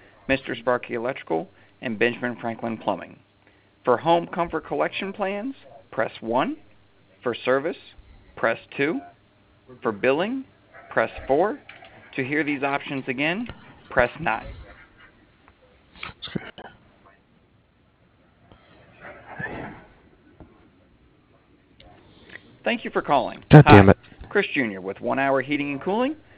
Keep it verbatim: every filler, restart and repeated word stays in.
Mister Sparky Electrical, and Benjamin Franklin Plumbing. For home comfort collection plans, press one. For service, press two. For billing, press four. To hear these options again, press nine. Thank you for calling. God Hi, damn it. Chris Junior with One Hour Heating and Cooling.